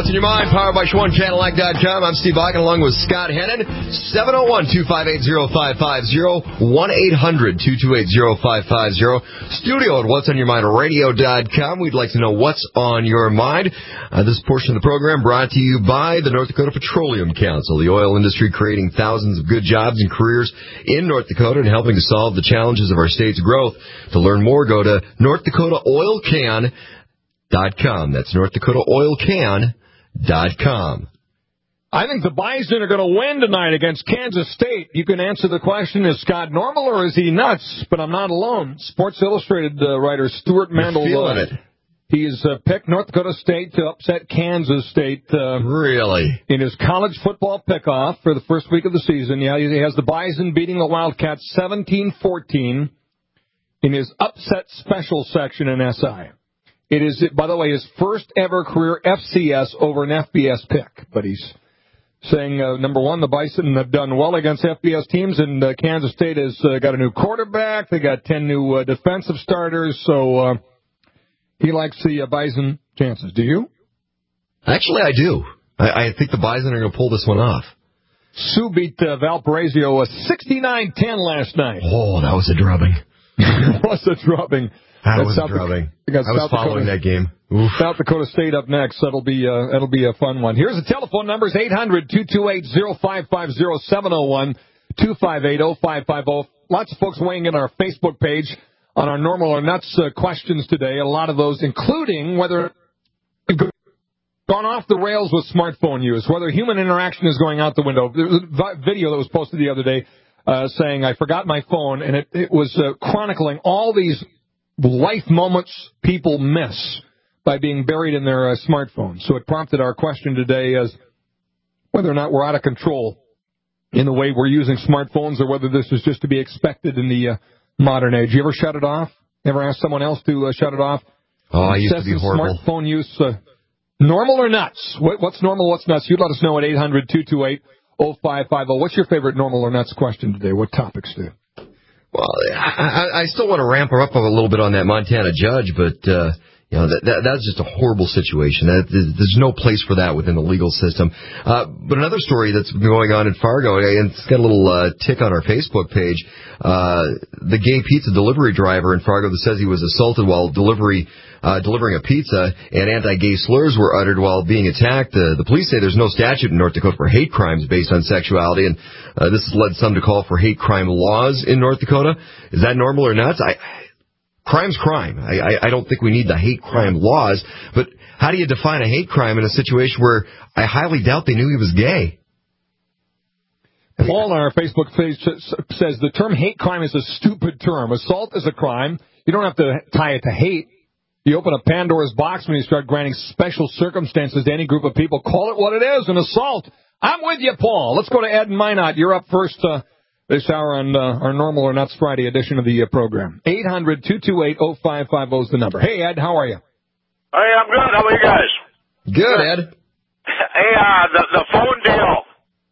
What's in your mind? Powered by SchwannCadillac.com. I'm Steve Eichen along with Scott Hennon. 701-258-0550. 1-800-228-0550. Studio at whatsonyourmindradio.com. We'd like to know what's on your mind. This portion of the program brought to you by the North Dakota Petroleum Council, the oil industry creating thousands of good jobs and careers in North Dakota and helping to solve the challenges of our state's growth. To learn more, go to NorthDakotaOilCan.com. That's NorthDakotaOilCan.com. I think the Bison are going to win tonight against Kansas State. You can answer the question, is Scott normal or is he nuts? But I'm not alone. Sports Illustrated writer Stuart Mandel. Feeling it. He's picked North Dakota State to upset Kansas State. Really? In his college football pickoff for the first week of the season. Yeah, he has the Bison beating the Wildcats 17-14 in his upset special section in SI. It is, by the way, his first ever career FCS over an FBS pick. But he's saying, number one, the Bison have done well against FBS teams, and Kansas State has got a new quarterback. They got 10 new defensive starters, so he likes the Bison chances. Do you? Actually, I do. I think the Bison are going to pull this one off. Sioux beat Valparaiso 69-10 last night. Oh, that was a drubbing. It was a drubbing. That was drubbing. I was following that game. Oof. South Dakota State up next. That'll be a fun one. Here's the telephone numbers: 800-228-0550, 701-258-0550. Lots of folks weighing in on our Facebook page on our normal or nuts questions today. A lot of those, including whether we've gone off the rails with smartphone use, whether human interaction is going out the window. There was a video that was posted the other day saying I forgot my phone, and it was chronicling all these life moments people miss by being buried in their smartphones. So it prompted our question today as whether or not we're out of control in the way we're using smartphones or whether this is just to be expected in the modern age. You ever shut it off? Ever ask someone else to shut it off? Oh, I used to be horrible. Smartphone use, normal or nuts? What's normal, what's nuts? You'd let us know at 800-228-0550. What's your favorite normal or nuts question today? What topics do? Well, I still want to ramp her up a little bit on that Montana judge, but that's just a horrible situation. There's no place for that within the legal system. But another story that's been going on in Fargo, and it's got a little tick on our Facebook page. The gay pizza delivery driver in Fargo that says he was assaulted while delivering a pizza, and anti-gay slurs were uttered while being attacked. The police say there's no statute in North Dakota for hate crimes based on sexuality, and this has led some to call for hate crime laws in North Dakota. Is that normal or nuts? Crime's crime. I don't think we need the hate crime laws, but how do you define a hate crime in a situation where I highly doubt they knew he was gay? Paul on our Facebook page says the term hate crime is a stupid term. Assault is a crime. You don't have to tie it to hate. You open a Pandora's box when you start granting special circumstances to any group of people. Call it what it is, an assault. I'm with you, Paul. Let's go to Ed in Minot. You're up first this hour on our Normal or Nuts Friday edition of the program. 800-228-0550 is the number. Hey, Ed, how are you? Hey, I'm good. How about you guys? Good, Ed. Hey, the phone deal.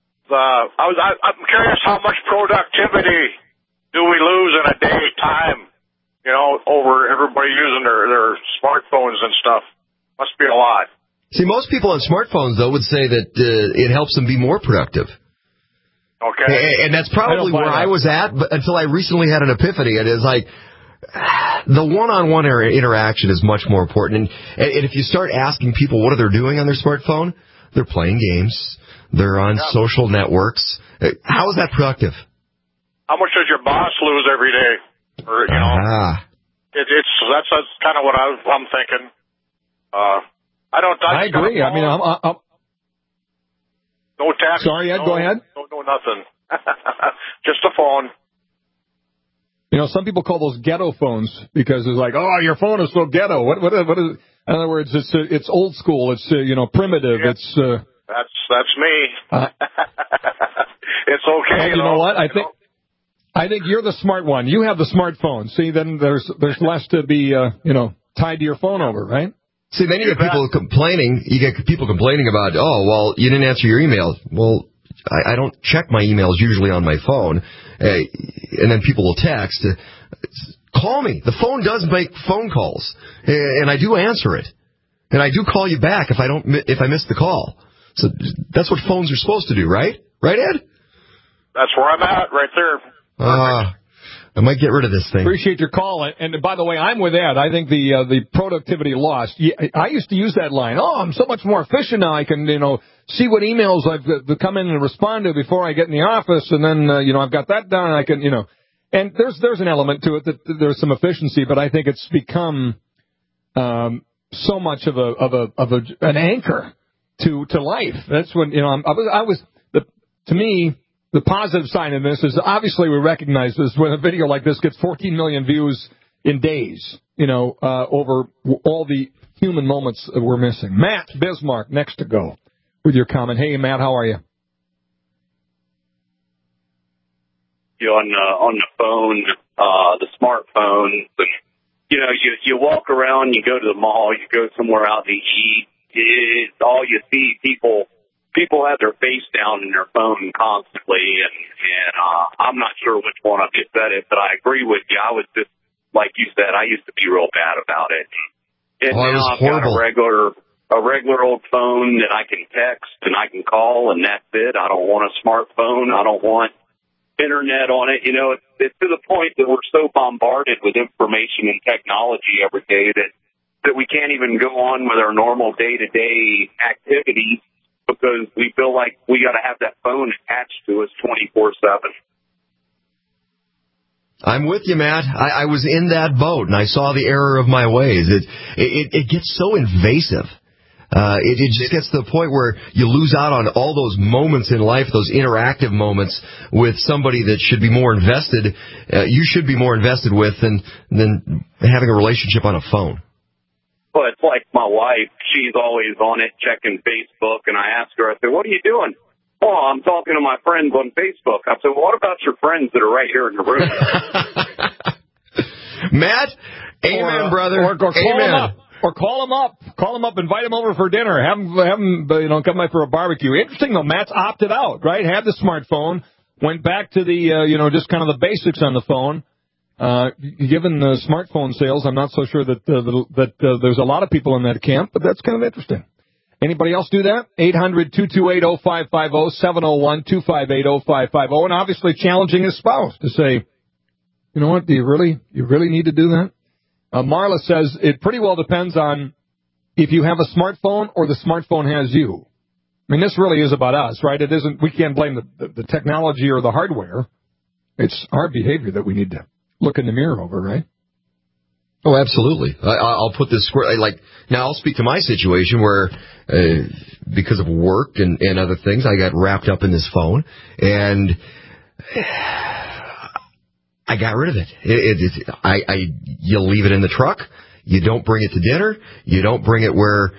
I'm curious how much productivity do we lose in a day time? Over everybody using their smartphones and stuff. Must be a lot. See, most people on smartphones, though, would say that it helps them be more productive. Okay. And that's probably where I was at until I recently had an epiphany. It is like the one-on-one interaction is much more important. And if you start asking people what are they doing on their smartphone, they're playing games. They're on social networks. How is that productive? How much does your boss lose every day? Or, that's kind of what I'm thinking. I agree. I mean, I'm no tax. Sorry, Ed, go ahead. No, nothing. Just a phone. Some people call those ghetto phones because it's like, oh, your phone is so ghetto. What is? In other words, it's old school. It's primitive. Yeah. It's that's me. It's okay. Well, you know what? I think you're the smart one. You have the smartphone. See, then there's less to be tied to your phone over, right? See, then you get people complaining. You get people complaining about, oh, well, you didn't answer your email. Well, I don't check my emails usually on my phone. And then people will text. Call me. The phone does make phone calls, and I do answer it. And I do call you back if I miss the call. So that's what phones are supposed to do, right? Right, Ed? That's where I'm at, right there. I might get rid of this thing. Appreciate your call. And by the way, I'm with Ed. I think the productivity lost. I used to use that line. Oh, I'm so much more efficient now. I can, see what emails I've come in and respond to before I get in the office. And then, I've got that done. And I can, and there's an element to it that there's some efficiency, but I think it's become, so much of an anchor to life. That's when, to me, the positive sign in this is obviously we recognize this when a video like this gets 14 million views in days, over all the human moments that we're missing. Matt Bismarck, next to go with your comment. Hey, Matt, how are you? On the phone, the smartphone, you walk around, you go to the mall, you go somewhere out to eat, all you see people have their face down in their phone constantly, and I'm not sure which one of you said it, but I agree with you. I was just, like you said, I used to be real bad about it. And now I've got a regular old phone that I can text and I can call, and that's it. I don't want a smartphone. I don't want internet on it. It's to the point that we're so bombarded with information and technology every day that we can't even go on with our normal day-to-day activities, because we feel like we got to have that phone attached to us 24/7. I'm with you, Matt. I was in that boat, and I saw the error of my ways. It gets so invasive. It just gets to the point where you lose out on all those moments in life, those interactive moments with somebody that should be more invested. You should be more invested with than having a relationship on a phone. Well, it's like my wife. She's always on it, checking Facebook, and I ask her, I said, what are you doing? Oh, I'm talking to my friends on Facebook. I said, well, what about your friends that are right here in the room? Matt, amen, brother. Or call amen. them up. Or call them up. Call them up, invite them over for dinner. Have them come by for a barbecue. Interesting, though, Matt's opted out, right? Had the smartphone, went back to the, just kind of the basics on the phone. Given the smartphone sales, I'm not so sure that there's a lot of people in that camp, but that's kind of interesting. Anybody else do that? 800-228-0550, 701-258-0550, and obviously challenging his spouse to say, you know what, do you really need to do that? Marla says it pretty well depends on if you have a smartphone or the smartphone has you. I mean, this really is about us, right? It isn't. We can't blame the technology or the hardware. It's our behavior that we need to look in the mirror over, right? Oh, absolutely. I'll put this square. Now I'll speak to my situation where, because of work and other things, I got wrapped up in this phone, and I got rid of it. You leave it in the truck. You don't bring it to dinner. You don't bring it where,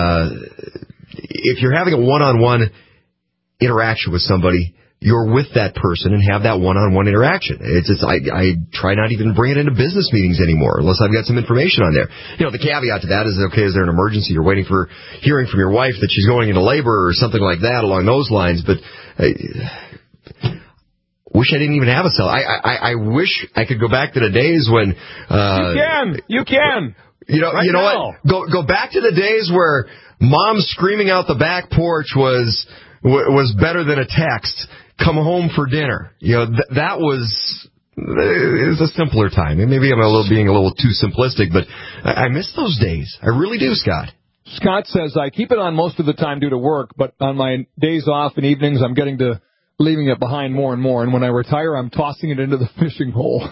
if you're having a one-on-one interaction with somebody, you're with that person and have that one-on-one interaction. It's just, I try not even to bring it into business meetings anymore unless I've got some information on there. The caveat to that is, okay, is there an emergency? You're waiting for hearing from your wife that she's going into labor or something like that along those lines, but wish I didn't even have a cell. I wish I could go back to the days when You can. You know what? Go back to the days where mom screaming out the back porch was better than a text. Come home for dinner. That was a simpler time. And maybe I'm being a little too simplistic, but I miss those days. I really do, Scott. Scott says, I keep it on most of the time due to work, but on my days off and evenings, I'm getting to leaving it behind more and more. And when I retire, I'm tossing it into the fishing hole.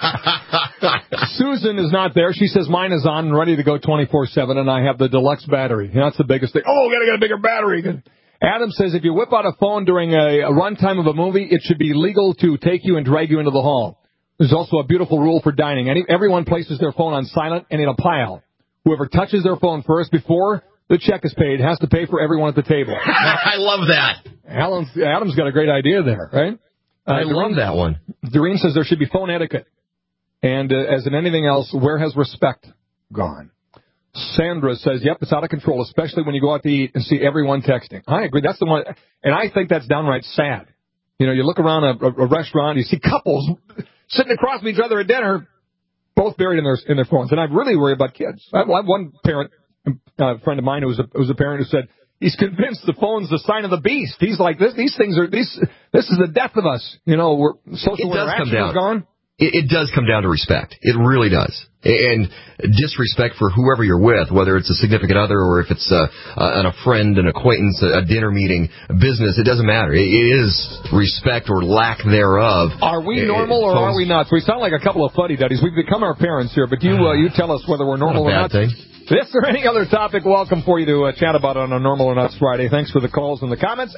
Susan is not there. She says mine is on and ready to go 24/7, and I have the deluxe battery. That's the biggest thing. Oh, got to get a bigger battery. Adam says if you whip out a phone during a runtime of a movie, it should be legal to take you and drag you into the hall. There's also a beautiful rule for dining. Everyone places their phone on silent and in a pile. Whoever touches their phone first before the check is paid has to pay for everyone at the table. I love that. Adam's got a great idea there, right? I love that one. Doreen says there should be phone etiquette. And as in anything else, where has respect gone? Sandra says, yep, it's out of control, especially when you go out to eat and see everyone texting. I agree. That's the one. And I think that's downright sad. You look around a restaurant, you see couples sitting across from each other at dinner, both buried in their phones. And I really worry about kids. I have one parent A friend of mine who was a parent who said he's convinced the phone's the sign of the beast. He's like, these things are this is the death of us. Social interaction is gone. It does come down to respect. It really does. And disrespect for whoever you're with, whether it's a significant other or if it's a friend, an acquaintance, a dinner meeting, a business, it doesn't matter. It is respect or lack thereof. Are we normal or are we not? So we sound like a couple of fuddy-duddies. We've become our parents here, but you tell us whether we're normal or not. Thing. This or any other topic, welcome for you to chat about on a Normal or Nuts Friday. Thanks for the calls and the comments.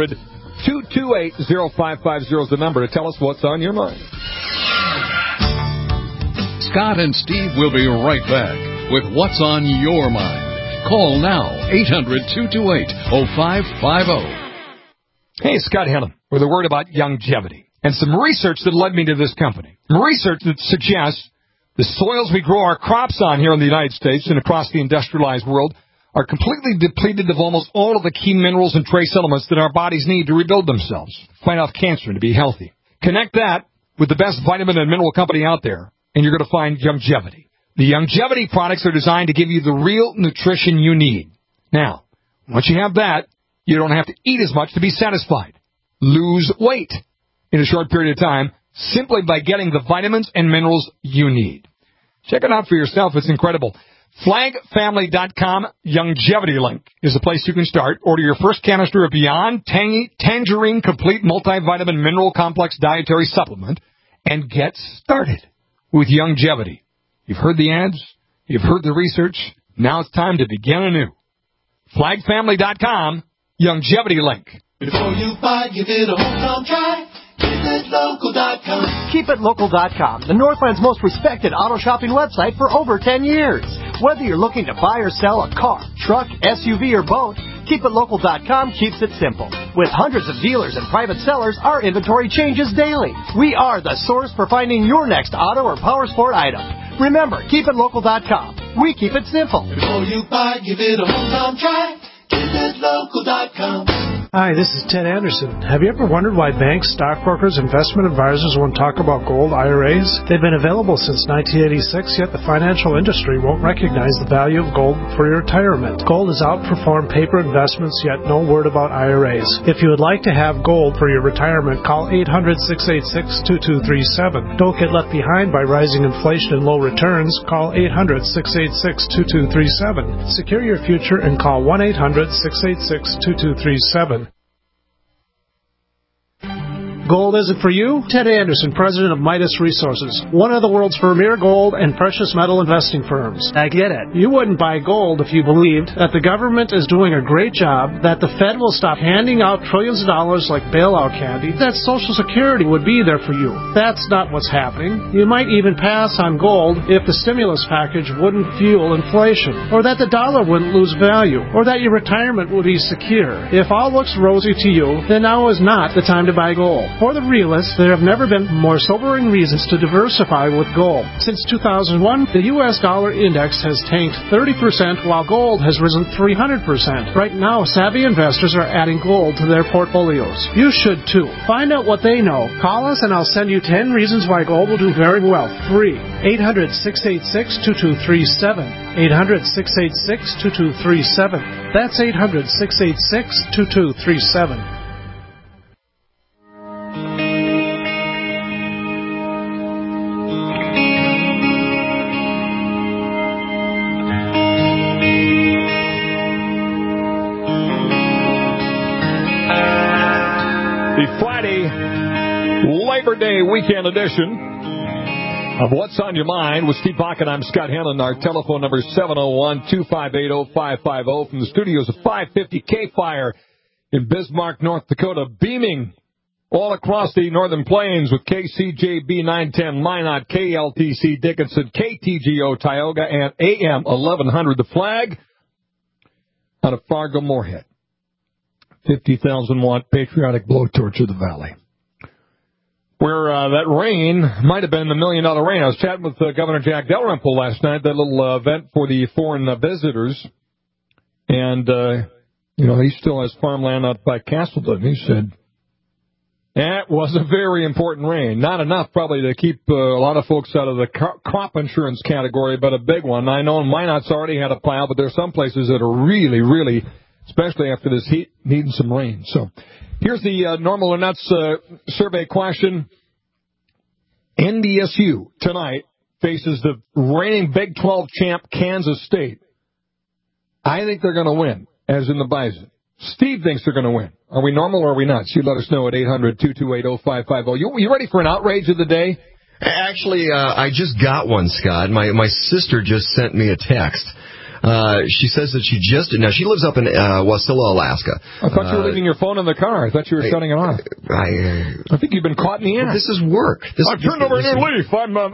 800-228-0550 is the number to tell us what's on your mind. Scott and Steve will be right back with What's on Your Mind. Call now, 800-228-0550. Hey, Scott Hennon. We're the word about longevity and some research that led me to this company. Research that suggests the soils we grow our crops on here in the United States and across the industrialized world are completely depleted of almost all of the key minerals and trace elements that our bodies need to rebuild themselves, fight off cancer, and to be healthy. Connect that with the best vitamin and mineral company out there, and you're going to find Longevity. The Longevity products are designed to give you the real nutrition you need. Now, once you have that, you don't have to eat as much to be satisfied. Lose weight in a short period of time simply by getting the vitamins and minerals you need. Check it out for yourself. It's incredible. FlagFamily.com Longevity link is the place you can start. Order your first canister of Beyond Tangy Tangerine Complete Multivitamin Mineral Complex Dietary Supplement and get started with Longevity. You've heard the ads. You've heard the research. Now it's time to begin anew. FlagFamily.com Longevity link. Before you buy, give it a home try. KeepItLocal.com. KeepItLocal.com, the Northland's most respected auto shopping website for over 10 years. Whether you're looking to buy or sell a car, truck, SUV, or boat, KeepItLocal.com keeps it simple. With hundreds of dealers and private sellers, our inventory changes daily. We are the source for finding your next auto or power sport item. Remember, KeepItLocal.com. We keep it simple. Before you buy, give it a hometown try. KeepItLocal.com. Hi, this is Ted Anderson. Have you ever wondered why banks, stockbrokers, investment advisors won't talk about gold IRAs? They've been available since 1986, yet the financial industry won't recognize the value of gold for your retirement. Gold has outperformed paper investments, yet no word about IRAs. If you would like to have gold for your retirement, call 800-686-2237. Don't get left behind by rising inflation and low returns. Call 800-686-2237. Secure your future and call 1-800-686-2237. Gold isn't for you? Ted Anderson, president of Midas Resources, one of the world's premier gold and precious metal investing firms. I get it. You wouldn't buy gold if you believed that the government is doing a great job, that the Fed will stop handing out trillions of dollars like bailout candy, that Social Security would be there for you. That's not what's happening. You might even pass on gold if the stimulus package wouldn't fuel inflation, or that the dollar wouldn't lose value, or that your retirement would be secure. If all looks rosy to you, then now is not the time to buy gold. For the realists, there have never been more sobering reasons to diversify with gold. Since 2001, the U.S. dollar index has tanked 30%, while gold has risen 300%. Right now, savvy investors are adding gold to their portfolios. You should too. Find out what they know. Call us and I'll send you 10 reasons why gold will do very well. Free. 800-686-2237. 800-686-2237. That's 800-686-2237. Labor Day weekend edition of What's on Your Mind with Steve Bach and I'm Scott Hennon. Our telephone number is 701-258-0550 from the studios of 550 K-Fire in Bismarck, North Dakota, beaming all across the Northern Plains with KCJB 910 Minot, KLTC Dickinson, KTGO Tioga, and AM 1100 The Flag out of Fargo Moorhead. 50,000-watt patriotic blowtorch of the valley. Where that rain might have been the $1 million rain. I was chatting with Governor Jack Dalrymple last night, that little event for the foreign visitors. And, he still has farmland out by Castleton. He said, That was a very important rain. Not enough probably to keep a lot of folks out of the crop insurance category, but a big one. I know Minot's already had a pile, but there's some places that are really, really, especially after this heat, needing some rain. So here's the Normal or Nuts survey question. NDSU tonight faces the reigning Big 12 champ Kansas State. I think they're going to win, as in the Bison. Steve thinks they're going to win. Are we normal or are we nuts? You let us know at 800-228-0550. You ready for an outrage of the day? Actually, I just got one, Scott. My sister just sent me a text. She says that she lives up in Wasilla, Alaska. I thought you were leaving your phone in the car. I thought you were shutting it off. I think you've been caught in the act. This is work. I've turned over a new leaf. I'm No.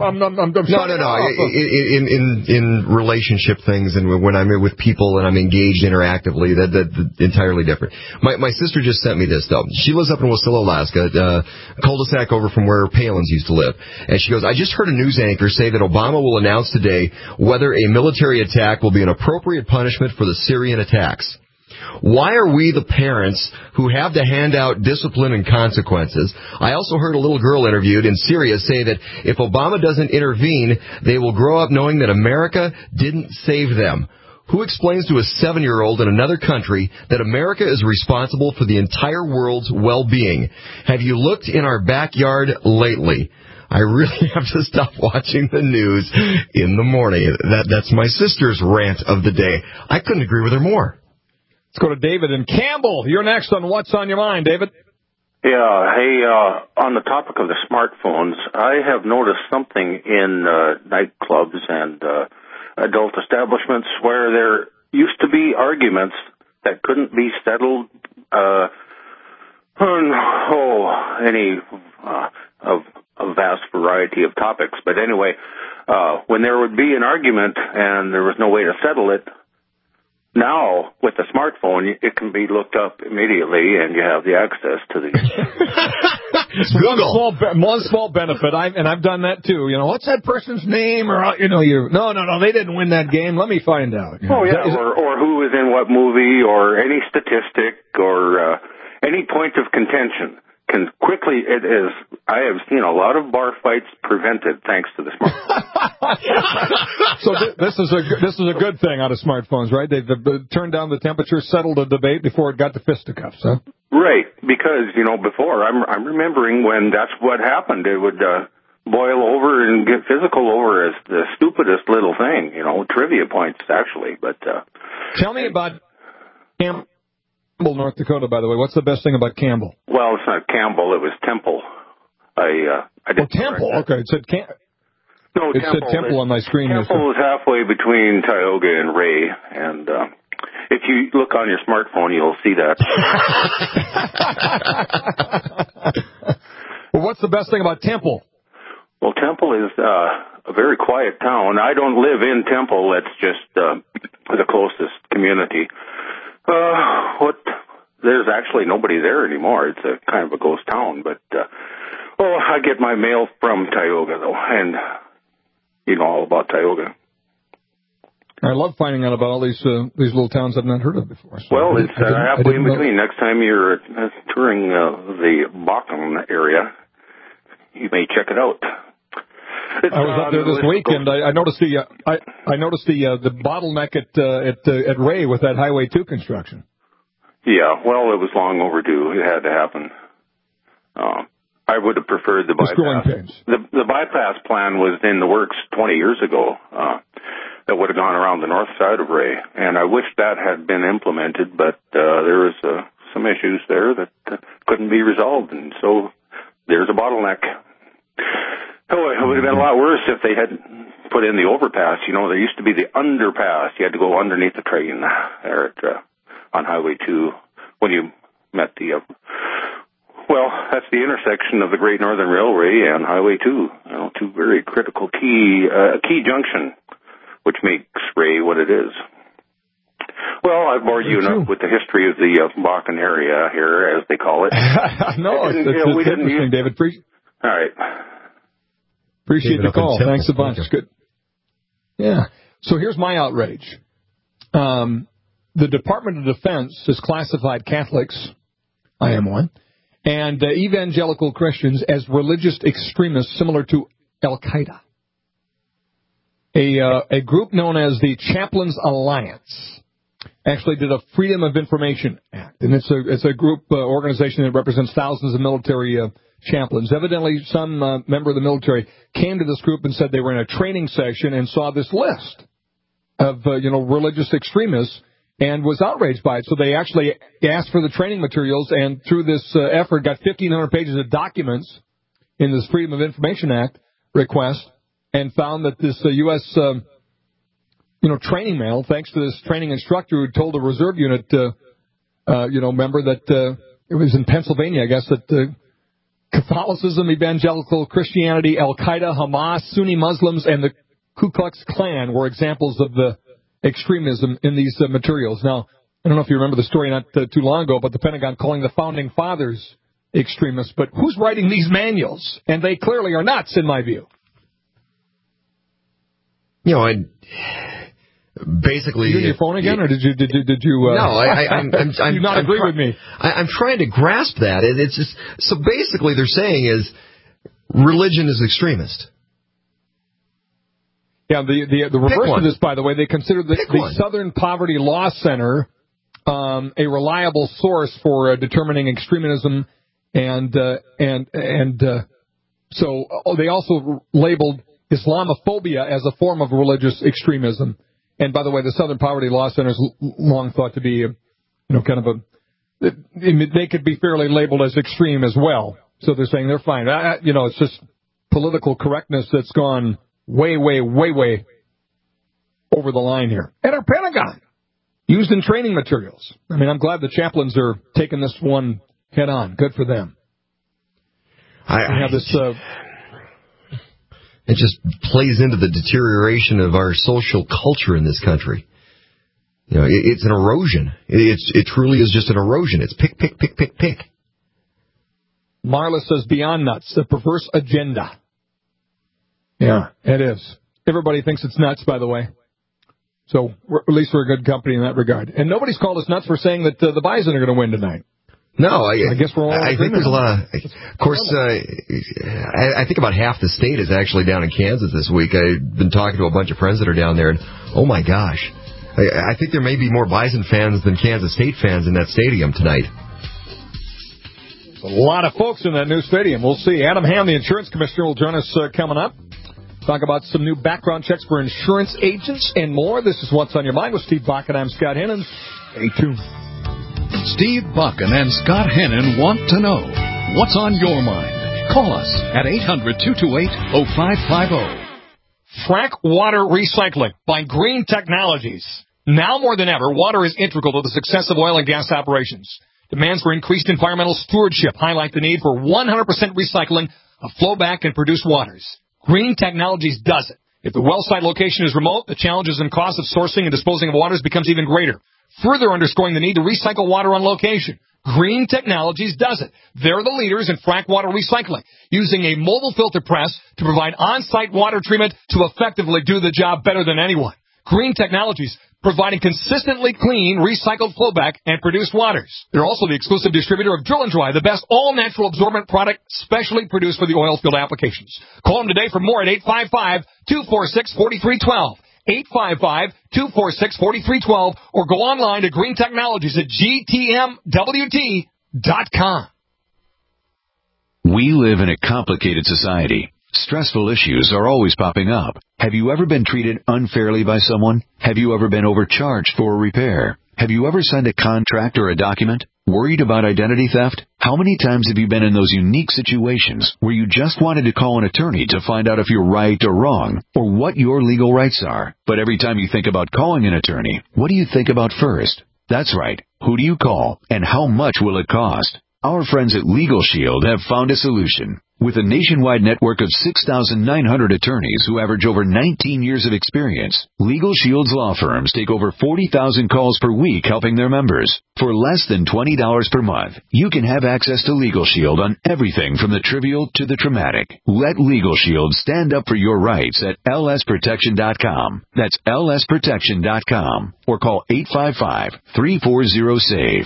In relationship things and when I'm with people and I'm engaged interactively, that's entirely different. My sister just sent me this, though. She lives up in Wasilla, Alaska, cul-de-sac over from where Palins used to live. And she goes, I just heard a news anchor say that Obama will announce today whether a military attack will be an appropriate punishment for the Syrian attacks. Why are we the parents who have to hand out discipline and consequences? I also heard a little girl interviewed in Syria say that if Obama doesn't intervene, they will grow up knowing that America didn't save them. Who explains to a 7-year-old in another country that America is responsible for the entire world's well-being? Have you looked in our backyard lately? I really have to stop watching the news in the morning. That's my sister's rant of the day. I couldn't agree with her more. Let's go to David and Campbell. You're next on What's on Your Mind, David. Yeah, hey, on the topic of the smartphones, I have noticed something in nightclubs and adult establishments where there used to be arguments that couldn't be settled on a vast variety of topics. But anyway, when there would be an argument and there was no way to settle it, now, with the smartphone, it can be looked up immediately, and you have the access to the Google. One small benefit, I've done that too. You know, what's that person's name? Or no, they didn't win that game. Let me find out. Oh yeah, or who was in what movie, or any statistic, or any point of contention. Can quickly, I have seen a lot of bar fights prevented thanks to the smartphone. So this is a good thing out of smartphones, right? They've turned down the temperature, settled a debate before it got to fisticuffs, huh? Right, because, before, I'm remembering when that's what happened. It would boil over and get physical over as the stupidest little thing, trivia points, actually. But tell me about Campbell, North Dakota, by the way. What's the best thing about Campbell? Well, it's not Campbell. It was Temple. Temple. Okay, it said No, it Temple. said Temple on my screen. Temple is halfway between Tioga and Ray, and if you look on your smartphone, you'll see that. Well, what's the best thing about Temple? Well, Temple is a very quiet town. I don't live in Temple. That's just the closest community. There's actually nobody there anymore. It's a kind of a ghost town, but I get my mail from Tioga, though, and you know all about Tioga. I love finding out about all these little towns I've not heard of before. So well, it's halfway in between. Next time you're touring the Bakken area, you may check it out. I was up there this week, and I noticed the bottleneck at Ray with that Highway 2 construction. Yeah, well, it was long overdue. It had to happen. I would have preferred the bypass. The bypass plan was in the works 20 years ago. That would have gone around the north side of Ray, and I wish that had been implemented, but there was some issues there that couldn't be resolved, and so there's a bottleneck. Oh, it would have been a lot worse if they had put in the overpass. There used to be the underpass. You had to go underneath the train there on Highway 2 when you met the... that's the intersection of the Great Northern Railway and Highway 2. Two very critical key junction, which makes Ray what it is. Well, I've bored you enough with the history of the Bakken area here, as they call it. No, it's interesting, David. All right. Appreciate the call. Thanks a bunch. Good. Yeah. So here's my outrage. The Department of Defense has classified Catholics, I am one, and evangelical Christians as religious extremists similar to Al-Qaeda. A group known as the Chaplains Alliance actually did a Freedom of Information Act, and it's a group organization that represents thousands of military chaplains. Evidently, some member of the military came to this group and said they were in a training session and saw this list of religious extremists and was outraged by it. So they actually asked for the training materials, and through this effort got 1,500 pages of documents in this Freedom of Information Act request, and found that this U.S. Training mail, thanks to this training instructor who told a reserve unit member that it was in Pennsylvania, I guess, that Catholicism, evangelical Christianity, Al-Qaeda, Hamas, Sunni Muslims, and the Ku Klux Klan were examples of the extremism in these materials. Now, I don't know if you remember the story not too long ago about the Pentagon calling the Founding Fathers extremists, but who's writing these manuals? And they clearly are nuts, in my view. Basically, you on your phone again, or did you? No, I'm do not agree with me. I'm trying to grasp that. It's just, so basically, they're saying is religion is extremist. Yeah, the reverse of this, by the way, they consider the Southern Poverty Law Center a reliable source for determining extremism, and so they also labeled Islamophobia as a form of religious extremism. And by the way, the Southern Poverty Law Center is long thought to be, they could be fairly labeled as extreme as well. So they're saying they're fine. It's just political correctness that's gone way, way, way, way over the line here. And our Pentagon, used in training materials. I mean, I'm glad the chaplains are taking this one head on. Good for them. I have this. It just plays into the deterioration of our social culture in this country. It's an erosion. It truly is just an erosion. It's pick, pick, pick, pick, pick. Marla says beyond nuts, a perverse agenda. Yeah, it is. Everybody thinks it's nuts, by the way. So at least we're a good company in that regard. And nobody's called us nuts for saying that the Bison are going to win tonight. No, I guess we're all. I think there's a lot of course, I think about half the state is actually down in Kansas this week. I've been talking to a bunch of friends that are down there, and oh my gosh, I think there may be more Bison fans than Kansas State fans in that stadium tonight. A lot of folks in that new stadium. We'll see. Adam Ham, the insurance commissioner, will join us coming up. Talk about some new background checks for insurance agents and more. This is What's on Your Mind with Steve Bach, and I'm Scott Hennon. Stay tuned. Steve Buchan and Scott Hennon want to know what's on your mind. Call us at 800-228-0550. Frac Water Recycling by Green Technologies. Now more than ever, water is integral to the success of oil and gas operations. Demands for increased environmental stewardship highlight the need for 100% recycling of flowback and produced waters. Green Technologies does it. If the well site location is remote, the challenges and costs of sourcing and disposing of waters becomes even greater, further underscoring the need to recycle water on location. Green Technologies does it. They're the leaders in frac water recycling, using a mobile filter press to provide on-site water treatment to effectively do the job better than anyone. Green Technologies, providing consistently clean, recycled flowback and produced waters. They're also the exclusive distributor of Drill and Dry, the best all-natural absorbent product specially produced for the oil field applications. Call them today for more at 855-246-4312. 855-246-4312, or go online to Green Technologies at gtmwt.com. We live in a complicated society. Stressful issues are always popping up. Have you ever been treated unfairly by someone? Have you ever been overcharged for a repair? Have you ever signed a contract or a document? Worried about identity theft? How many times have you been in those unique situations where you just wanted to call an attorney to find out if you're right or wrong, or what your legal rights are? But every time you think about calling an attorney, what do you think about first? That's right. Who do you call, and how much will it cost? Our friends at Legal Shield have found a solution. With a nationwide network of 6,900 attorneys who average over 19 years of experience, Legal Shield's law firms take over 40,000 calls per week helping their members. For less than $20 per month, you can have access to Legal Shield on everything from the trivial to the traumatic. Let Legal Shield stand up for your rights at lsprotection.com. That's lsprotection.com. Or call 855-340-SAVE,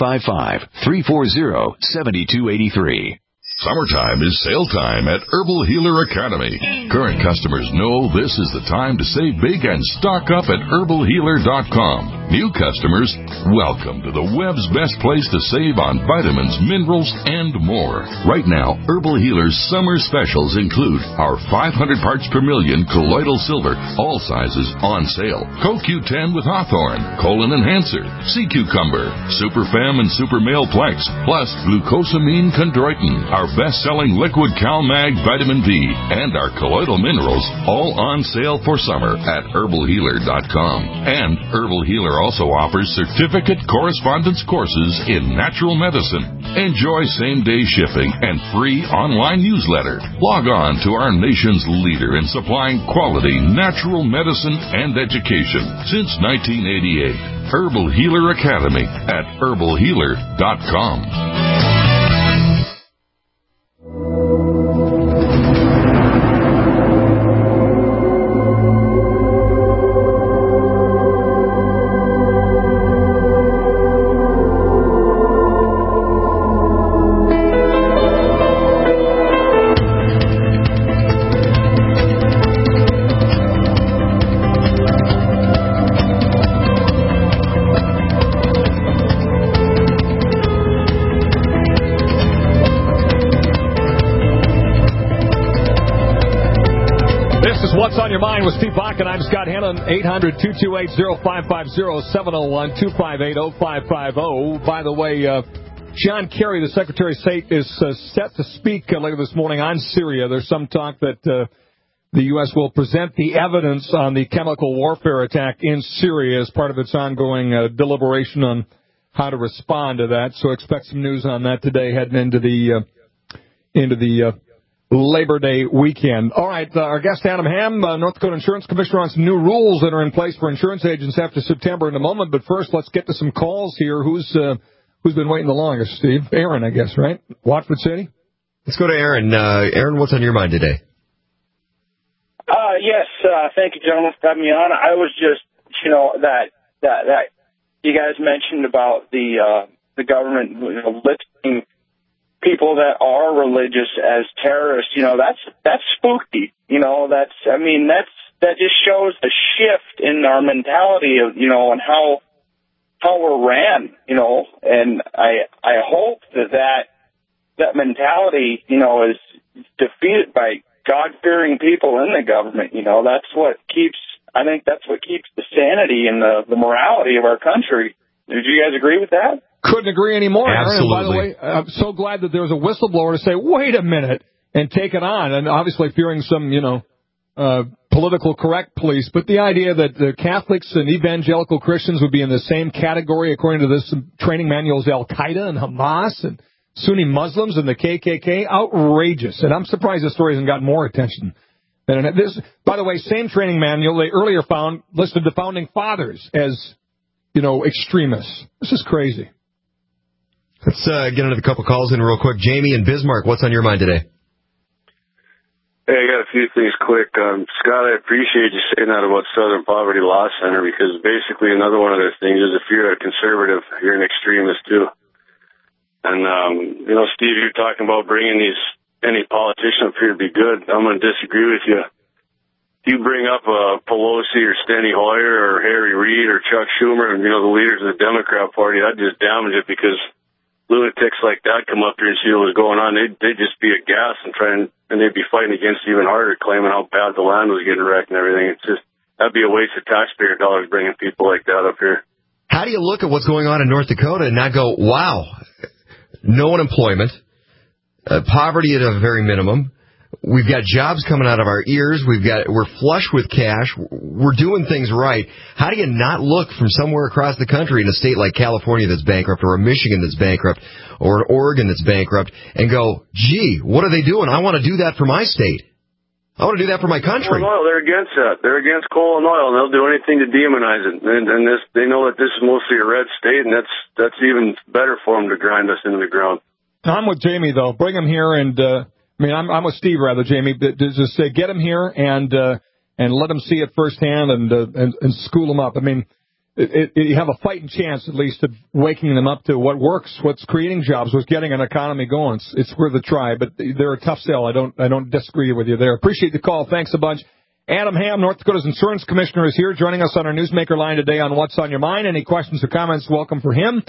855-340-7283. Summertime is sale time at Herbal Healer Academy. Current customers know this is the time to save big and stock up at herbalhealer.com. New customers, welcome to the web's best place to save on vitamins, minerals, and more. Right now, Herbal Healer's summer specials include our 500 parts per million colloidal silver, all sizes on sale. CoQ10 with Hawthorne, Colon Enhancer, Sea Cucumber, Super Fem and Super Male Plex, plus glucosamine chondroitin, our best-selling liquid CalMag Vitamin V, and our colloidal minerals, all on sale for summer at herbalhealer.com. And Herbal Healer also offers certificate correspondence courses in natural medicine. Enjoy same-day shipping and free online newsletter. Log on to our nation's leader in supplying quality natural medicine and education since 1988. Herbal Healer Academy at herbalhealer.com. What's on your mind with Steve Bach, and I'm Scott Hannon, 800-228-0550, 701-258-0550. By the way, John Kerry, the Secretary of State, is set to speak later this morning on Syria. There's some talk that the U.S. will present the evidence on the chemical warfare attack in Syria as part of its ongoing deliberation on how to respond to that. So expect some news on that today heading into the Labor Day weekend. All right, our guest Adam Ham, North Dakota Insurance Commissioner, on some new rules that are in place for insurance agents after September in a moment. But first, let's get to some calls here. Who's been waiting the longest, Steve? Aaron, I guess, right? Watford City? Let's go to Aaron. Aaron, what's on your mind today? Yes, thank you, gentlemen, for having me on. I was just, that you guys mentioned about the government listing people that are religious as terrorists. That's spooky. That just shows a shift in our mentality of, and how we're ran, and I hope that mentality, is defeated by God-fearing people in the government. I think that's what keeps the sanity and the morality of our country. Did you guys agree with that? Couldn't agree anymore. Absolutely. And by the way, I'm so glad that there was a whistleblower to say, wait a minute, and take it on. And obviously fearing some, political correct police. But the idea that the Catholics and evangelical Christians would be in the same category, according to this training manual, as Al-Qaeda and Hamas and Sunni Muslims and the KKK, outrageous. And I'm surprised the story hasn't gotten more attention. And this, by the way, same training manual they earlier listed the founding fathers as, extremists. This is crazy. Let's get another couple calls in real quick. Jamie in Bismarck, what's on your mind today? Hey, I got a few things quick. Scott, I appreciate you saying that about Southern Poverty Law Center, because basically another one of those things is if you're a conservative, you're an extremist too. And, Steve, you're talking about bringing any politician up here to be good. I'm going to disagree with you. If you bring up Pelosi or Steny Hoyer or Harry Reid or Chuck Schumer and, the leaders of the Democrat Party, I'd just damage it, because lunatics like that come up here and see what was going on. They'd just be aghast and they'd be fighting against even harder, claiming how bad the land was getting wrecked and everything. That'd be a waste of taxpayer dollars bringing people like that up here. How do you look at what's going on in North Dakota and not go, wow, no unemployment, poverty at a very minimum, We've got jobs coming out of our ears. We're flush with cash. We're doing things right. How do you not look from somewhere across the country in a state like California that's bankrupt, or a Michigan that's bankrupt, or an Oregon that's bankrupt, and go, gee, what are they doing? I want to do that for my state. I want to do that for my country. Coal and oil, they're against that. They're against coal and oil, and they'll do anything to demonize it. And they know that this is mostly a red state, and that's even better for them to grind us into the ground. I'm with Jamie, though. Bring him here, and I'm with Steve, rather, Jamie. Just say get him here and let him see it firsthand and school him up. I mean, you have a fighting chance, at least, of waking them up to what works, what's creating jobs, what's getting an economy going. It's worth a try, but they're a tough sell. I don't disagree with you there. Appreciate the call. Thanks a bunch. Adam Ham, North Dakota's insurance commissioner, is here joining us on our Newsmaker line today on What's on Your Mind. Any questions or comments, welcome for him.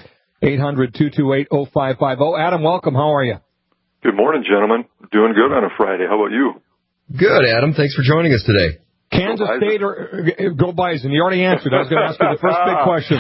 800-228-0550. Adam, welcome. How are you? Good morning, gentlemen. Doing good on a Friday. How about you? Good, Adam. Thanks for joining us today. Kansas State or Go Bison? You already answered. I was going to ask you the first big question.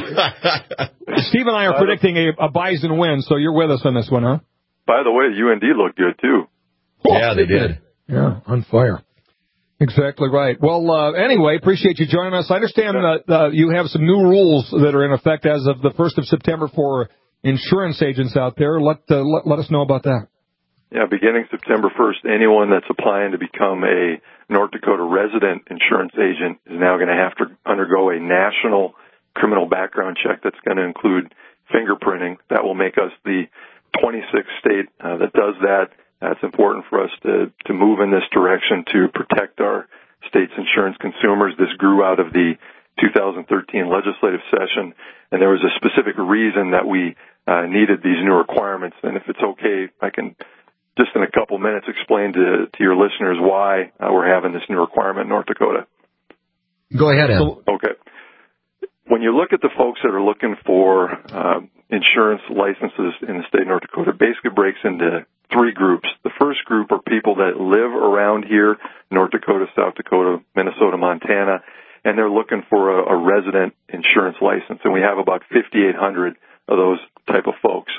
Yeah. Steve and I are predicting a Bison win, so you're with us on this one, huh? By the way, UND looked good, too. Yeah, they did. Yeah, on fire. Exactly right. Well, anyway, appreciate you joining us. I understand that you have some new rules that are in effect as of the 1st of September for insurance agents out there. Let us know about that. Yeah, beginning September 1st, anyone that's applying to become a North Dakota resident insurance agent is now going to have to undergo a national criminal background check that's going to include fingerprinting. That will make us the 26th state that does that. That's important for us to move in this direction to protect our state's insurance consumers. This grew out of the 2013 legislative session, and there was a specific reason that we needed these new requirements. And if it's okay, I can just in a couple minutes explain to your listeners why we're having this new requirement in North Dakota. Go ahead, Al. Okay. When you look at the folks that are looking for insurance licenses in the state of North Dakota, it basically breaks into three groups. The first group are people that live around here, North Dakota, South Dakota, Minnesota, Montana, and they're looking for a resident insurance license. And we have about 5,800 of those type of folks.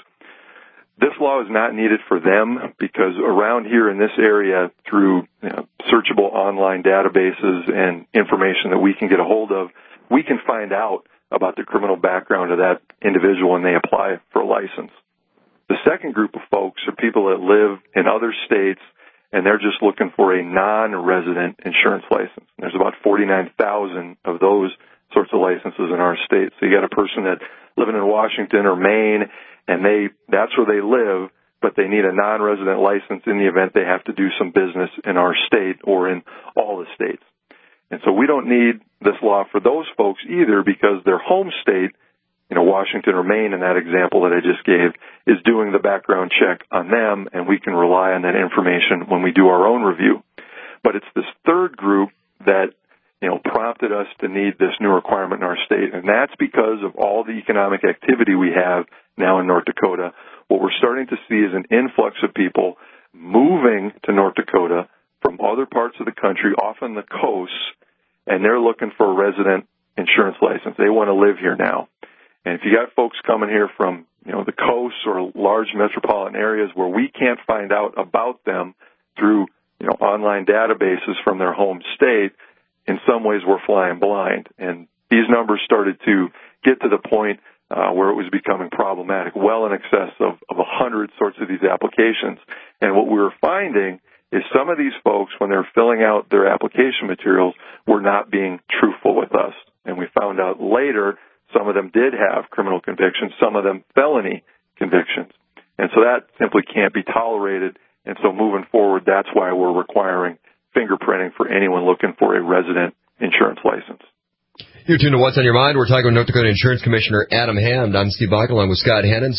This law is not needed for them because around here in this area, through searchable online databases and information that we can get a hold of, we can find out about the criminal background of that individual when they apply for a license. The second group of folks are people that live in other states, and they're just looking for a non-resident insurance license. There's about 49,000 of those sorts of licenses in our state. So you got a person that living in Washington or Maine, and that's where they live, but they need a non-resident license in the event they have to do some business in our state or in all the states. And so we don't need this law for those folks either because their home state, Washington or Maine in that example that I just gave, is doing the background check on them, and we can rely on that information when we do our own review. But it's this third group that prompted us to need this new requirement in our state, and that's because of all the economic activity we have now in North Dakota. What we're starting to see is an influx of people moving to North Dakota from other parts of the country, often the coasts, and they're looking for a resident insurance license. They want to live here now. And if you got folks coming here from, the coasts or large metropolitan areas where we can't find out about them through, online databases from their home state, in some ways we're flying blind. And these numbers started to get to the point where it was becoming problematic, well in excess of 100 sorts of these applications. And what we were finding is some of these folks, when they're filling out their application materials, were not being truthful with us. And we found out later some of them did have criminal convictions, some of them felony convictions. And so that simply can't be tolerated. And so moving forward, that's why we're requiring fingerprinting for anyone looking for a resident insurance license. You're tuned to What's on Your Mind. We're talking with North Dakota Insurance Commissioner Adam Ham. I'm Steve Bach along with Scott Hannon.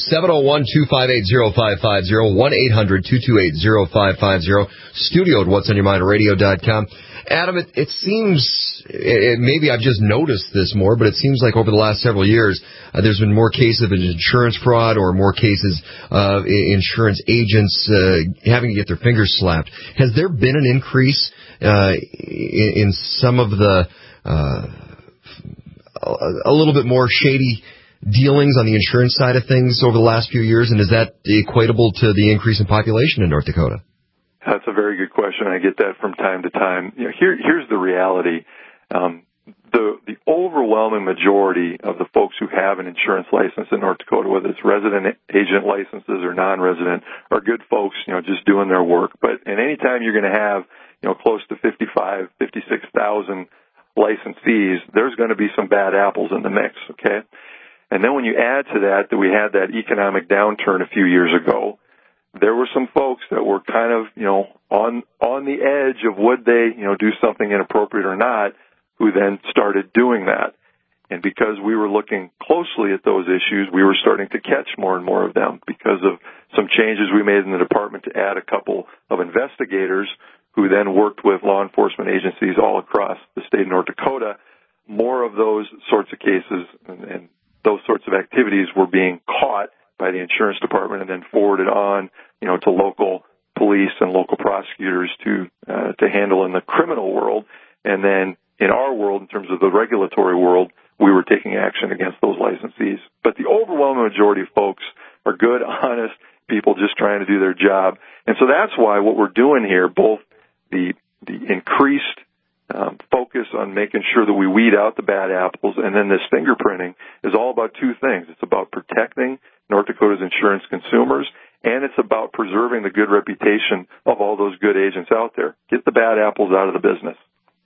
701-258-0550, 1-800-228-0550, studio at whatsonyourmindradio.com. Adam, it seems, maybe I've just noticed this more, but it seems like over the last several years, there's been more cases of insurance fraud or more cases of insurance agents having to get their fingers slapped. Has there been an increase in some of the a little bit more shady dealings on the insurance side of things over the last few years, and is that equatable to the increase in population in North Dakota? That's a very good question. I get that from time to time. Here's the reality. The overwhelming majority of the folks who have an insurance license in North Dakota, whether it's resident agent licenses or non-resident, are good folks, just doing their work. But any time you're going to have, close to 55, 56,000 licensees, there's going to be some bad apples in the mix, okay? And then when you add to that we had that economic downturn a few years ago, there were some folks that were kind of, on the edge of would they, do something inappropriate or not, who then started doing that. And because we were looking closely at those issues, we were starting to catch more and more of them because of some changes we made in the department to add a couple of investigators who then worked with law enforcement agencies all across the state of North Dakota. More of those sorts of cases and those sorts of activities were being caught by the insurance department and then forwarded on, to local police and local prosecutors to handle in the criminal world. And then in our world, in terms of the regulatory world, we were taking action against those licensees. But the overwhelming majority of folks are good, honest people just trying to do their job. And so that's why what we're doing here, both the increased focus on making sure that we weed out the bad apples and then this fingerprinting is all about two things. It's about protecting North Dakota's insurance consumers, and it's about preserving the good reputation of all those good agents out there. Get the bad apples out of the business.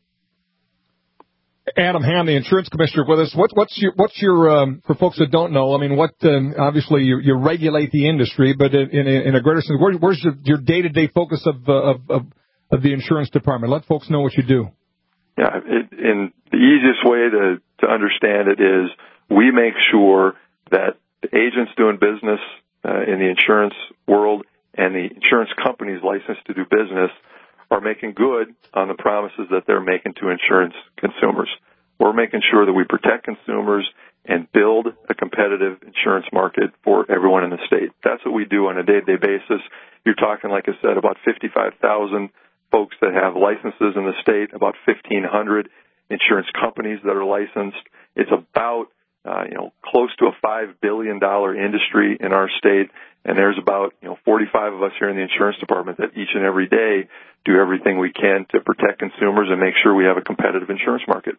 Adam Ham, the insurance commissioner, with us. What's your for folks that don't know? I mean, obviously you regulate the industry, but in a greater sense, where's your day-to-day focus of the insurance department? Let folks know what you do. Yeah, in the easiest way to understand it is we make sure that the agents doing business in the insurance world and the insurance companies licensed to do business are making good on the promises that they're making to insurance consumers. We're making sure that we protect consumers and build a competitive insurance market for everyone in the state. That's what we do on a day-to-day basis. You're talking, like I said, about 55,000 folks that have licenses in the state, about 1,500 insurance companies that are licensed. It's about close to a $5 billion industry in our state, and there's about 45 of us here in the insurance department that each and every day do everything we can to protect consumers and make sure we have a competitive insurance market.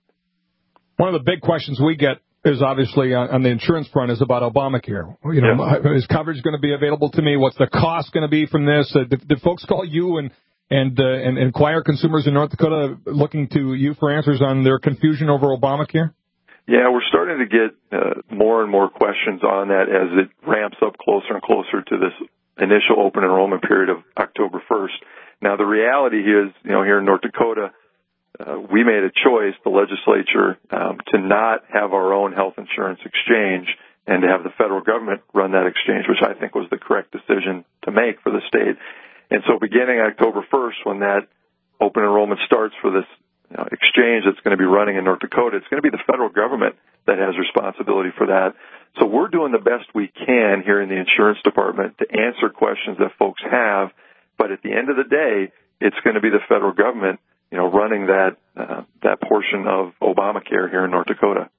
One of the big questions we get is obviously on the insurance front is about Obamacare. Is coverage going to be available to me? What's the cost going to be from this? Did folks call you and inquire, consumers in North Dakota looking to you for answers on their confusion over Obamacare? Yeah, we're starting to get more and more questions on that as it ramps up closer and closer to this initial open enrollment period of October 1st. Now, the reality is, here in North Dakota, we made a choice, the legislature, to not have our own health insurance exchange and to have the federal government run that exchange, which I think was the correct decision to make for the state. And so beginning October 1st, when that open enrollment starts for this exchange that's going to be running in North Dakota, it's going to be the federal government that has responsibility for that. So we're doing the best we can here in the insurance department to answer questions that folks have. But at the end of the day, it's going to be the federal government, running that portion of Obamacare here in North Dakota.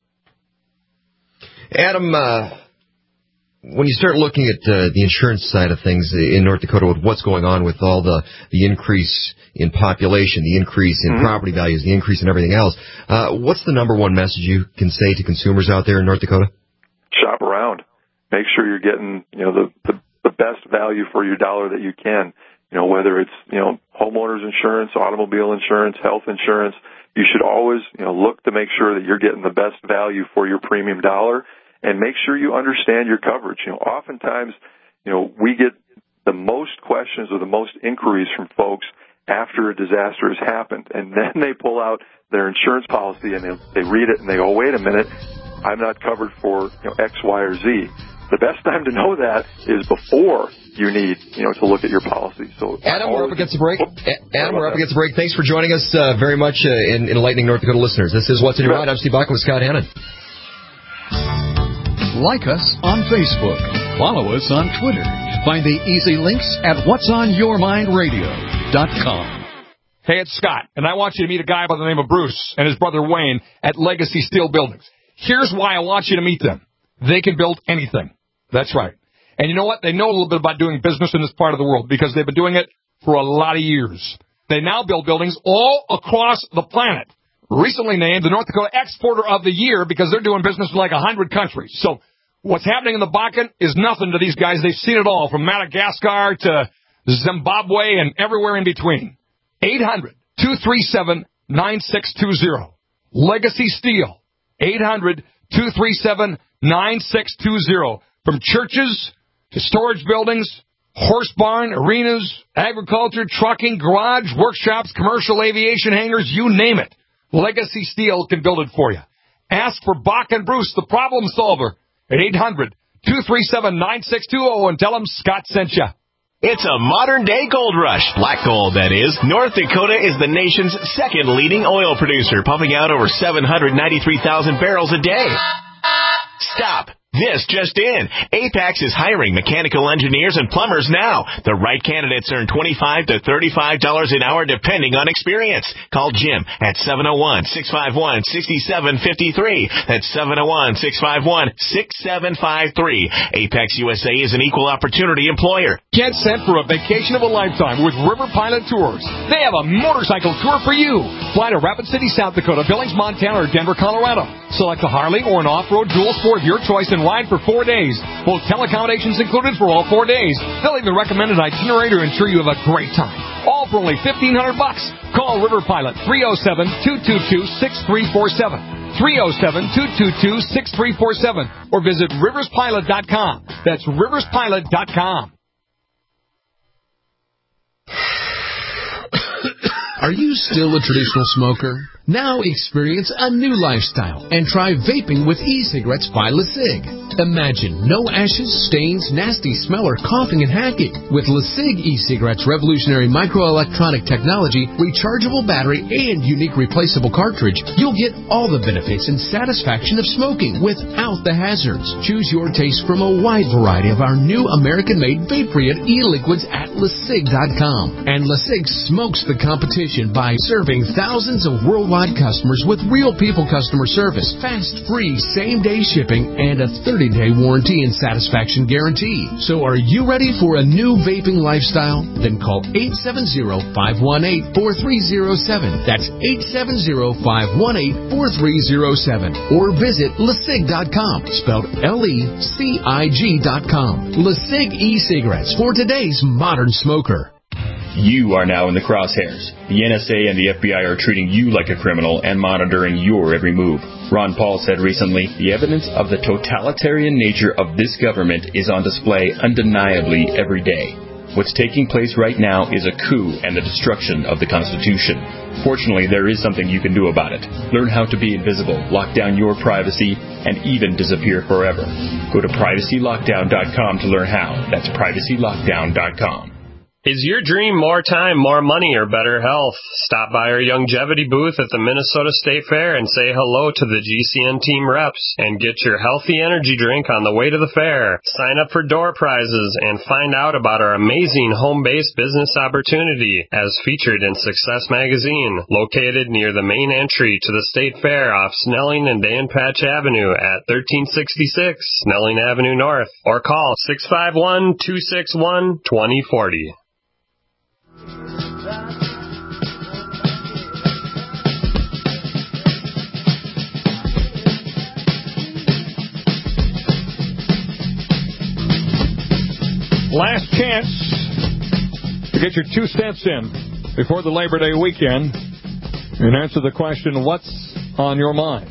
Adam, when you start looking at the insurance side of things in North Dakota with what's going on with all the increase in population, the increase in property values, the increase in everything else, what's the number one message you can say to consumers out there in North Dakota? Shop around. Make sure you're getting, the best value for your dollar that you can. Whether it's, homeowners insurance, automobile insurance, health insurance, you should always, look to make sure that you're getting the best value for your premium dollar and make sure you understand your coverage. Oftentimes, we get the most questions or the most inquiries from folks after a disaster has happened, and then they pull out their insurance policy and they read it and they go, wait a minute, I'm not covered for X, Y, or Z. The best time to know that is before you need, to look at your policy. So, Adam, we're up against the break. Thanks for joining us very much in enlightening North Dakota listeners. This is What's in Your Mind. I'm Steve Buck with Scott Hannon. Like us on Facebook. Follow us on Twitter. Find the easy links at whatsonyourmindradio.com. Hey, it's Scott, and I want you to meet a guy by the name of Bruce and his brother Wayne at Legacy Steel Buildings. Here's why I want you to meet them. They can build anything. That's right. And you know what? They know a little bit about doing business in this part of the world because they've been doing it for a lot of years. They now build buildings all across the planet. Recently named the North Dakota Exporter of the Year because they're doing business in like 100 countries. So what's happening in the Bakken is nothing to these guys. They've seen it all, from Madagascar to Zimbabwe and everywhere in between. 800-237-9620. Legacy Steel. 800-237-9620. From churches to storage buildings, horse barn, arenas, agriculture, trucking, garage, workshops, commercial aviation hangars, you name it. Legacy Steel can build it for you. Ask for Bach and Bruce, the problem solver, at 800-237-9620 and tell them Scott sent you. It's a modern-day gold rush. Black gold, that is. North Dakota is the nation's second leading oil producer, pumping out over 793,000 barrels a day. Stop. This just in. Apex is hiring mechanical engineers and plumbers now. The right candidates earn $25 to $35 an hour depending on experience. Call Jim at 701-651-6753. That's 701-651-6753. Apex USA is an equal opportunity employer. Get set for a vacation of a lifetime with River Pilot Tours. They have a motorcycle tour for you. Fly to Rapid City, South Dakota, Billings, Montana, or Denver, Colorado. Select a Harley or an off-road dual sport of your choice and ride for 4 days. Hotel accommodations included for all 4 days. They'll even recommend an itinerary to ensure you have a great time. All for only $1,500. Call River Pilot 307-222-6347. 307-222-6347. Or visit riverspilot.com. That's riverspilot.com. Are you still a traditional smoker? Now experience a new lifestyle and try vaping with e-cigarettes by LeSig. Imagine no ashes, stains, nasty smell, or coughing and hacking. With LeSig e-cigarettes' revolutionary microelectronic technology, rechargeable battery, and unique replaceable cartridge, you'll get all the benefits and satisfaction of smoking without the hazards. Choose your taste from a wide variety of our new American-made vape-free e-liquids at LeSig.com. And LeSig smokes the competition by serving thousands of worldwide customers with real people customer service, fast, free, same-day shipping, and a 30-day warranty and satisfaction guarantee. So are you ready for a new vaping lifestyle? Then call 870-518-4307. That's 870-518-4307. Or visit LeSig.com, spelled LECIG.com. LeSig e-cigarettes for today's modern smoker. You are now in the crosshairs. The NSA and the FBI are treating you like a criminal and monitoring your every move. Ron Paul said recently, the evidence of the totalitarian nature of this government is on display undeniably every day. What's taking place right now is a coup and the destruction of the Constitution. Fortunately, there is something you can do about it. Learn how to be invisible, lock down your privacy, and even disappear forever. Go to privacylockdown.com to learn how. That's privacylockdown.com. Is your dream more time, more money, or better health? Stop by our longevity booth at the Minnesota State Fair and say hello to the GCN team reps and get your healthy energy drink on the way to the fair. Sign up for door prizes and find out about our amazing home-based business opportunity as featured in Success Magazine, located near the main entry to the State Fair off Snelling and Dan Patch Avenue at 1366 Snelling Avenue North, or call 651-261-2040. Last chance to get your 2 cents in before the Labor Day weekend and answer the question, what's on your mind?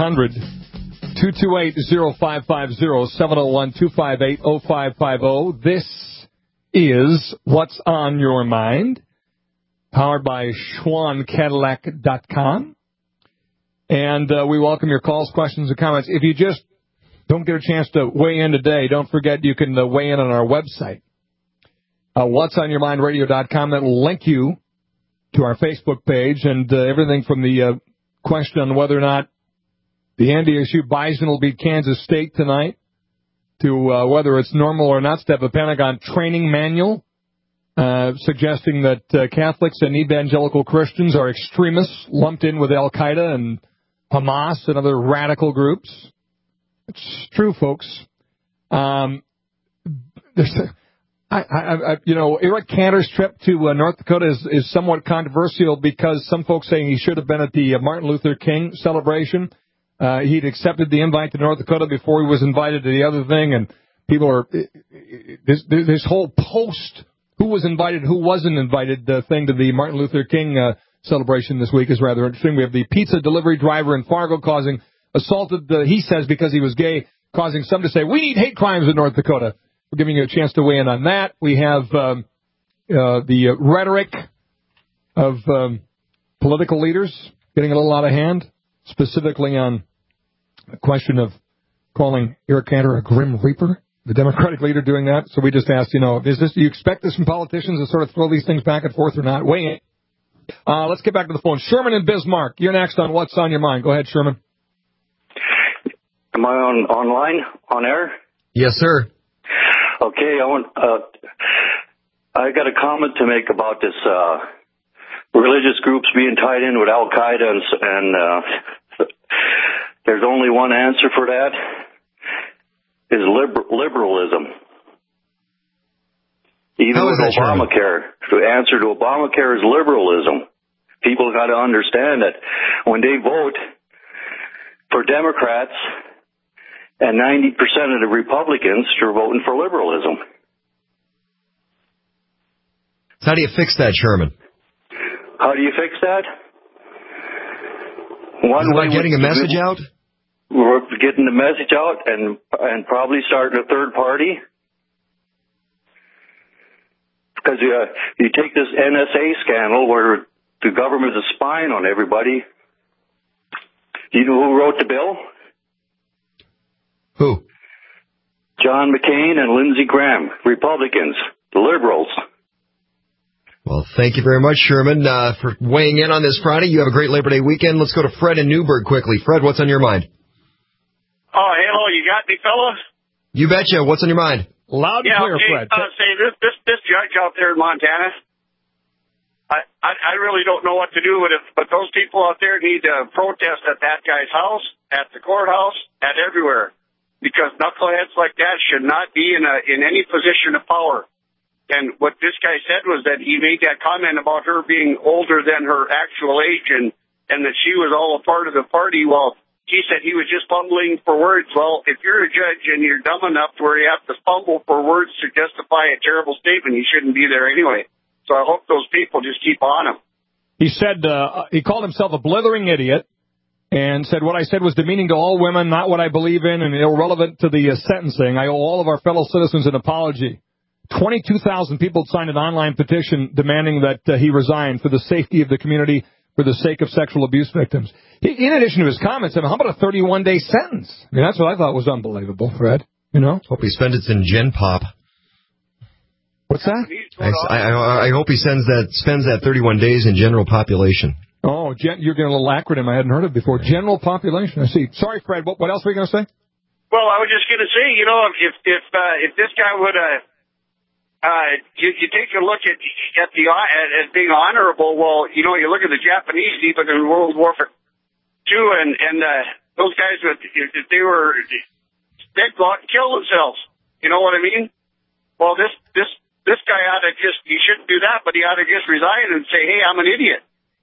800-228-0550, 701-258-0550. This is What's on Your Mind, powered by SchwannCadillac.com. And we welcome your calls, questions, and comments. If you just don't get a chance to weigh in today, don't forget you can weigh in on our website, whatsonyourmindradio.com. That will link you to our Facebook page and everything from the question on whether or not the NDSU Bison will beat Kansas State tonight to whether it's normal or not to have a Pentagon training manual suggesting that Catholics and evangelical Christians are extremists lumped in with Al-Qaeda and Hamas and other radical groups. It's true, folks. I Eric Cantor's trip to North Dakota is somewhat controversial because some folks saying he should have been at the Martin Luther King celebration. He'd accepted the invite to North Dakota before he was invited to the other thing, and people are this whole post who was invited, who wasn't invited thing to the Martin Luther King celebration this week is rather interesting. We have the pizza delivery driver in Fargo assaulted, he says, because he was gay, causing some to say, we need hate crimes in North Dakota. We're giving you a chance to weigh in on that. We have the rhetoric of political leaders getting a little out of hand, specifically on the question of calling Eric Cantor a grim reaper, the Democratic leader doing that. So we just asked, do you expect this from politicians to sort of throw these things back and forth or not? Weigh in. Let's get back to the phone. Sherman in Bismarck, you're next on What's on Your Mind. Go ahead, Sherman. Am I online, on air? Yes, sir. Okay, I got a comment to make about this religious groups being tied in with Al Qaeda, and there's only one answer for that: is liberalism. Even with Obamacare, the answer to Obamacare is liberalism. People got to understand that when they vote for Democrats, and 90% of the Republicans are voting for liberalism. So how do you fix that, Sherman? How do you fix that? One way, getting a message out? We're getting the message out and probably starting a third party. Because you take this NSA scandal where the government is spying on everybody. You know who wrote the bill? Who? John McCain and Lindsey Graham, Republicans, the liberals. Well, thank you very much, Sherman, for weighing in on this Friday. You have a great Labor Day weekend. Let's go to Fred in Newburgh quickly. Fred, what's on your mind? Oh, hello, you got me, fellas? You betcha. What's on your mind? Loud and clear, okay. Fred. Say, this judge out there in Montana, I really don't know what to do with it, but those people out there need to protest at that guy's house, at the courthouse, at everywhere. Because knuckleheads like that should not be in any position of power. And what this guy said was that he made that comment about her being older than her actual age and that she was all a part of the party. Well, he said he was just fumbling for words. Well, if you're a judge and you're dumb enough to where you have to fumble for words to justify a terrible statement, you shouldn't be there anyway. So I hope those people just keep on him. He said he called himself a blithering idiot. And said what I said was demeaning to all women, not what I believe in, and irrelevant to the sentencing. I owe all of our fellow citizens an apology. 22,000 people signed an online petition demanding that he resign for the safety of the community, for the sake of sexual abuse victims. In addition to his comments, how about a 31-day sentence? I mean, that's what I thought was unbelievable, Fred. Hope he spends it in Gen Pop. What's that? I hope he spends that 31 days in general population. Oh, you're getting a little acronym I hadn't heard of before. General population. I see. Sorry, Fred. What else were you going to say? Well, I was just going to say, if this guy would, you take a look at being honorable. Well, you look at the Japanese even in World War II, and those guys they'd go out and kill themselves. You know what I mean? Well, this guy ought to he shouldn't do that, but he ought to just resign and say, hey, I'm an idiot.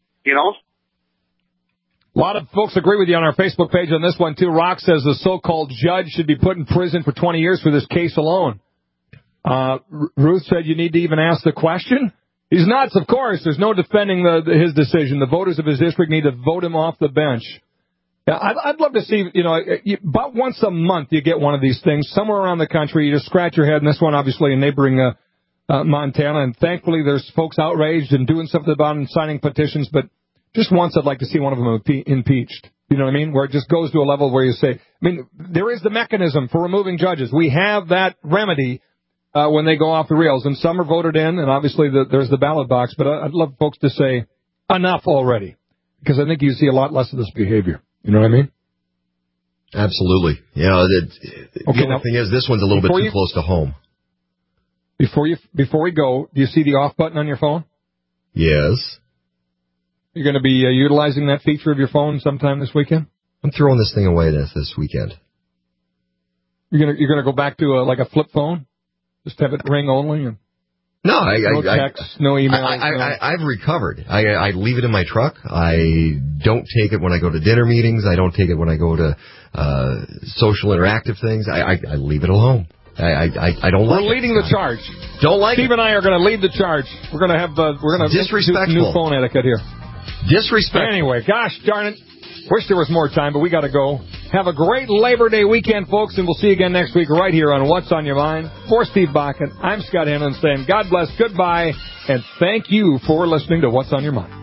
A lot of folks agree with you on our Facebook page on this one, too. Rock says the so-called judge should be put in prison for 20 years for this case alone. Ruth said you need to even ask the question. He's nuts, of course. There's no defending his decision. The voters of his district need to vote him off the bench. I'd love to see, about once a month you get one of these things somewhere around the country. You just scratch your head, and this one obviously in neighboring Montana, and thankfully there's folks outraged and doing something about it and signing petitions, but just once I'd like to see one of them impeached. You know what I mean? Where it just goes to a level where you say, there is the mechanism for removing judges. We have that remedy when they go off the rails, and some are voted in, and obviously there's the ballot box, but I'd love folks to say, enough already, because I think you see a lot less of this behavior. You know what I mean? Absolutely. The only thing is, this one's a little bit too close to home. Before we go, do you see the off button on your phone? Yes. You're going to be utilizing that feature of your phone sometime this weekend? I'm throwing this thing away this weekend. You're going to go back to like a flip phone? Just have it ring only? And no text, no email. I've recovered. I leave it in my truck. I don't take it when I go to dinner meetings. I don't take it when I go to social interactive things. I leave it alone. I don't like it. We're leading the charge. Don't like Steve it. and I are going to lead the charge. We're going to have disrespectful new phone etiquette here. Disrespectful. Anyway, gosh darn it. Wish there was more time, but we got to go. Have a great Labor Day weekend, folks, and we'll see you again next week right here on What's on Your Mind. For Steve Bakken, I'm Scott Hennon saying God bless, goodbye, and thank you for listening to What's on Your Mind.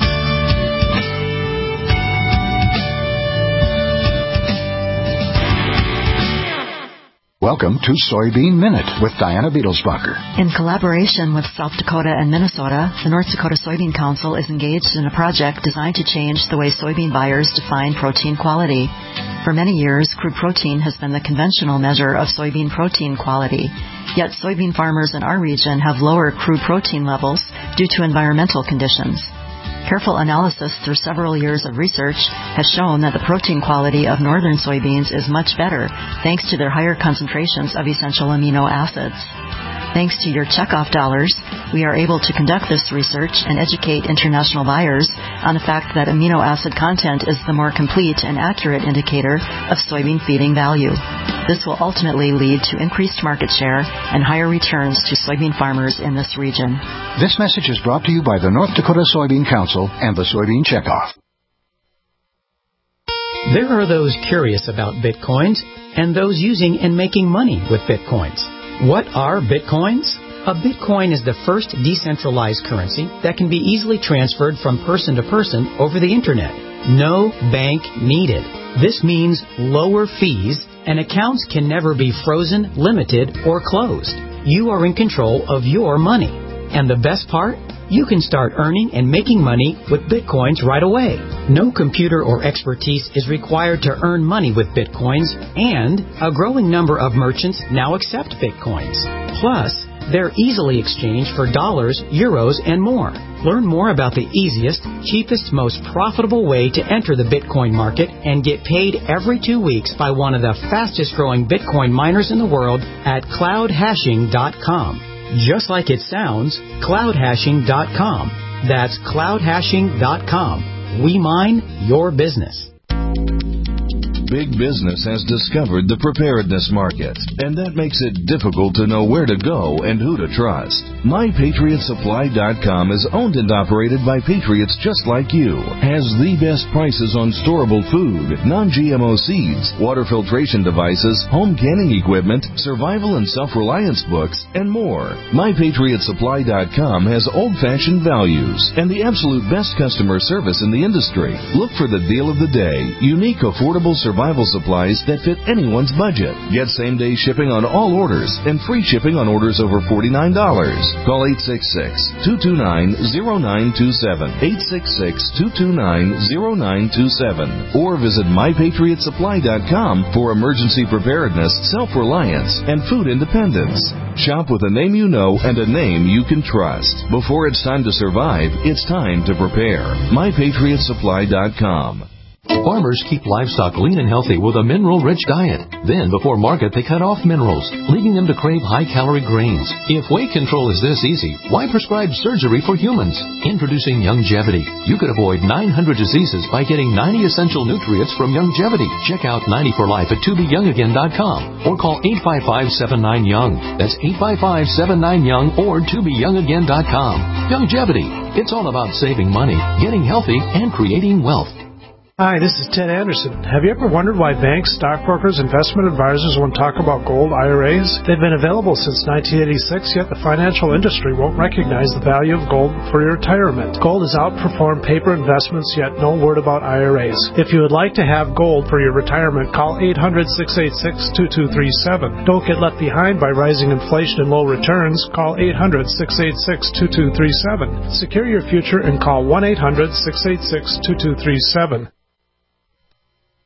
Welcome to Soybean Minute with Diana Beadlesbacher. In collaboration with South Dakota and Minnesota, the North Dakota Soybean Council is engaged in a project designed to change the way soybean buyers define protein quality. For many years, crude protein has been the conventional measure of soybean protein quality. Yet soybean farmers in our region have lower crude protein levels due to environmental conditions. Careful analysis through several years of research has shown that the protein quality of northern soybeans is much better thanks to their higher concentrations of essential amino acids. Thanks to your checkoff dollars, we are able to conduct this research and educate international buyers on the fact that amino acid content is the more complete and accurate indicator of soybean feeding value. This will ultimately lead to increased market share and higher returns to soybean farmers in this region. This message is brought to you by the North Dakota Soybean Council and the Soybean Checkoff. There are those curious about Bitcoins and those using and making money with Bitcoins. What are Bitcoins? A Bitcoin is the first decentralized currency that can be easily transferred from person to person over the Internet. No bank needed. This means lower fees, and accounts can never be frozen, limited, or closed. You are in control of your money. And the best part? You can start earning and making money with Bitcoins right away. No computer or expertise is required to earn money with Bitcoins, and a growing number of merchants now accept Bitcoins. Plus, they're easily exchanged for dollars, euros, and more. Learn more about the easiest, cheapest, most profitable way to enter the Bitcoin market and get paid every 2 weeks by one of the fastest growing Bitcoin miners in the world at cloudhashing.com. Just like it sounds, cloudhashing.com. That's cloudhashing.com. We mine your business. Big business has discovered the preparedness market, and that makes it difficult to know where to go and who to trust. MyPatriotSupply.com is owned and operated by patriots just like you, has the best prices on storable food, non-GMO seeds, water filtration devices, home canning equipment, survival and self-reliance books, and more. MyPatriotSupply.com has old-fashioned values and the absolute best customer service in the industry. Look for the deal of the day, unique, affordable survival supplies that fit anyone's budget. Get same-day shipping on all orders and free shipping on orders over $49. Call 866-229-0927, 866-229-0927, or visit MyPatriotSupply.com for emergency preparedness, self-reliance, and food independence. Shop with a name you know and a name you can trust. Before it's time to survive, it's time to prepare. MyPatriotSupply.com. Farmers keep livestock lean and healthy with a mineral-rich diet. Then, before market, they cut off minerals, leading them to crave high-calorie grains. If weight control is this easy, why prescribe surgery for humans? Introducing Youngevity. You could avoid 900 diseases by getting 90 essential nutrients from Youngevity. Check out 90 for Life at tobeyoungagain.com or call 855-79-YOUNG. That's 855-79-YOUNG or tobeyoungagain.com. Youngevity. It's all about saving money, getting healthy, and creating wealth. Hi, this is Ted Anderson. Have you ever wondered why banks, stockbrokers, investment advisors won't talk about gold IRAs? They've been available since 1986, yet the financial industry won't recognize the value of gold for your retirement. Gold has outperformed paper investments, yet no word about IRAs. If you would like to have gold for your retirement, call 800-686-2237. Don't get left behind by rising inflation and low returns. Call 800-686-2237. Secure your future and call 1-800-686-2237.